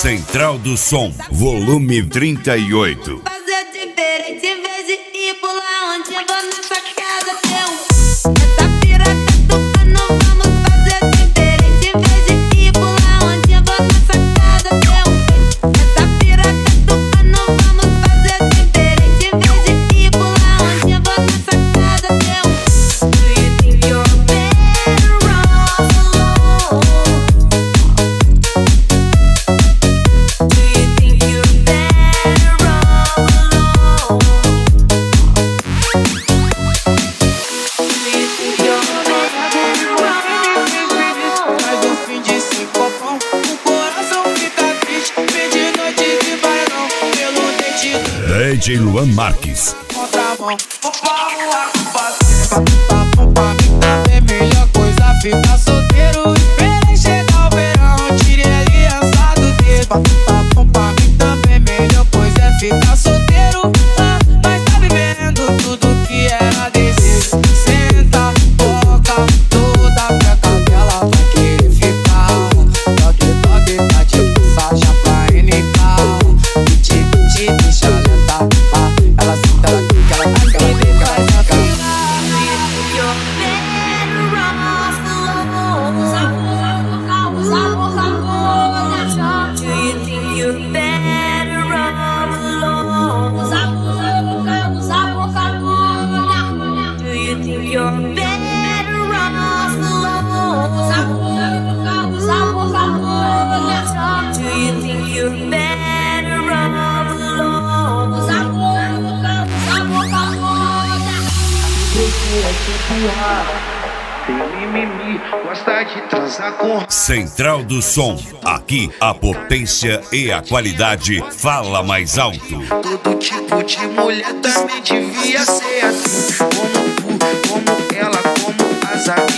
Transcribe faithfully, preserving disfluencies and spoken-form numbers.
Central do Som, volume trinta e oito. Fazer diferente em vez de ir pular onde eu vou nessa casa ter um. Essa piroca tocando, vamos fazer diferente em vez de ir pular onde eu vou nessa casa ter um. Essa piroca tocando, vamos fazer diferente em vez de ir pular onde eu vou nessa casa ter um. Do you think you're better off alone? Do you think you're better off alone? Do you think you're better off? Mas no fim de sincopão, o coração fica triste. Vem de noite de bailão, pelo dente D J Luan Marques. contramão. O pau a culpa tá bom pra mim, é melhor coisa ficar solteiro. Esperei chegar o verão, tirei a aliança do dedo. Tá bom pra mim também, melhor coisa é ficar solteiro. Ah, mas tá vivendo tudo que era desejo. Senta, toca, toda peca dela vai querer ficar. Toque, toque, tá tipo Sacha pra N K. E te, te deixa lenta. Ah, ela senta, ela quica, ela quica, ela quica, ela quica. You're better off alone. Do you think you're better off alone? Do you think you're better off alone? Do you think you're better off alone? Tem mimimi, gosta de transar com Central do Som, aqui a potência e a qualidade fala mais alto. todo tipo de mulher também devia ser assim. Como tu, como ela, como as amigas.